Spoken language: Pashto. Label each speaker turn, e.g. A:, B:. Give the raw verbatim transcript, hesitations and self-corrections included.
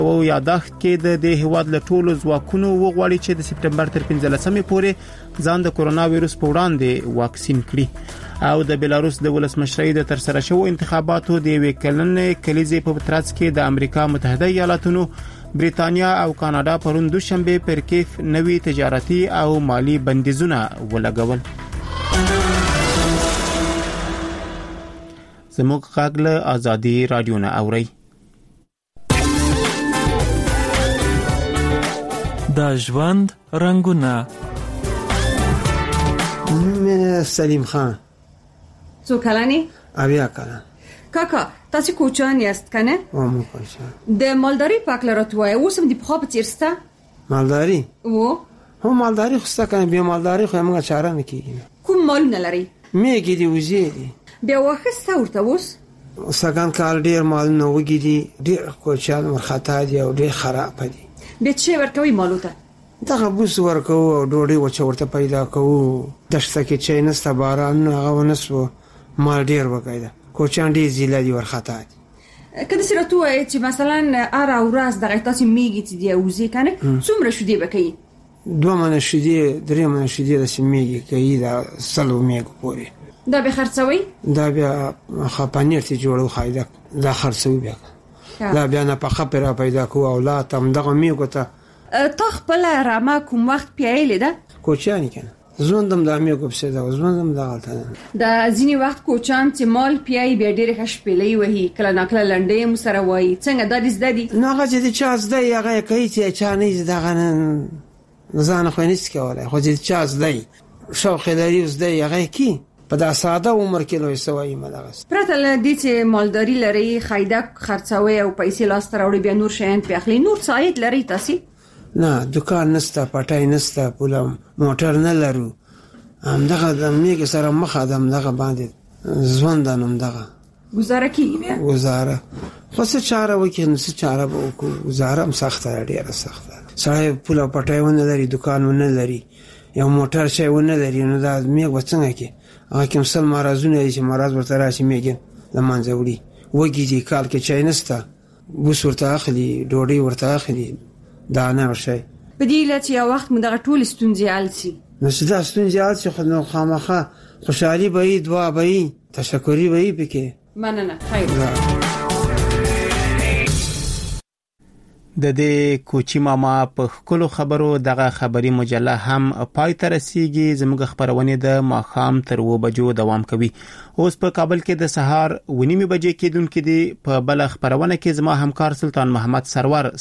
A: او یادښت کې د دې هیواد له ټولو ځواکونو وغواړي چې د سپټمبر تر پنځلسمې پورې ځان د کورونا وایروس په وړاندې واکسین کړي او د بلاروس د ولسمشرۍ د ترسره شوو انتخاباتو د یوې کلنې کلیزې په ترڅ کې د امریکا متحده ایالاتونو، بریتانیا او کاناډا پرون دوشنبه پر کیف نوي تجارتي او مالی بندیزونه ولګول. زموږ غږ له ازادي رادیو نه اوري.
B: د ژوند رنگونه.
C: نوم سلیم خان.
D: څو کلنی؟
C: اویا کلن.
D: کاکا تاسو کوچان یاست کنه؟
C: مو کوچان.
D: د مالداری پاک لراتوای اوسم دی په خپل چیرسته؟
C: مالداری؟
D: و
C: هم مالداری خوسته کنه بیا مالداری خو موږ چاره نکېږي.
D: کوم مال نه لري؟
C: میګی دی وزې دی.
D: بیا واخسته ورته اوس؟
C: سګان کال ډیر مال نو وګی دی ډیر کوچان ورختا دی او ډیر خراب دی.
D: به چې ورکوي مالوته؟
C: دغه بوس ورکو او ډوډۍ وچ ورته پیدا کوو. دشته کې چې نسته باران هغه ونسو مال ډیر وکایده. کوچان ډیر زیله دی ورختا دی.
D: کله چې راته چې مثلا اره ورځ دغه تاسو میګی تی دی اوزې کنه څومره شودي بکې؟
C: دوه منه شودي درې منه شودي د سیمیږي کوي دا سلو میګ پوري.
D: دا به خرڅوي؟ دا
C: بیا خپانیر ته جوړو خایده دا خرڅوي بیا. دا بیا نه په خپره پیدا کو اولاد تم دغه میګو ته.
D: تا خپل رامه کوم وخت پیایل ده؟
C: کوچانی کنه. زوندم د میګو په څه دا زوندم د غلطه.
D: دا ځینی وخت کوچان چې مال پیای بیا ډېر ښه شپلې وهي کله ناکله لنډې مو سره وایي څنګه د دې زدي؟
C: نو هغه چې چا زدي هغه کوي چې چا نه دغه ځان خو نه سکوله خو چې چا زدي شوق لري زدي هغه کی په دا ساده عمر کې لوي سوای ملغس.
D: پرته لدې چې مالداری لري خایده خرڅوي او پیسې لاس ته راوړي بیا نور شین په اخلي نور ساید لري تاسو؟
C: نه دکان نسته پټای نسته پوله موټر نه لرو. ام دغه د میګ سره مخه دم دغه باندې ژوندانم دغه
D: گزاره کی بیا
C: گزاره خو څه چاره وکړو څه چاره وکړو گزاره هم سخته ډیره سخته. صاحب پوله پټای ونه لري دکان ونه لري یو موټر شي ونه لري نو دا میګ وڅنګه کې هغه کوم سل مرزونه چې مرز ورته راشي میګ لمانځه وړي وګي دي کال کې چای نسته بوس ورته اخلي ډوډۍ ورته اخلي دا نه ورشي
D: په دې لته یو وخت مدغه ټول ستونزې حلسي.
C: نو سدا ستونزې حل شي خو نو خامخه خوشحالي به وي دعا به وي تشکرې به وي پکې.
D: مننه خیر.
A: د دې کوچی ماما په خپل خبرو دغه خبري مجله هم پای ته رسیږي. زموږ خبرونه د ماخام تر و بجو دوام کوي. اوس په کابل کې د سهار ونیمه بجې کېدونکې دي. په بل خبرونه کې زما همکار سلطان محمد سرور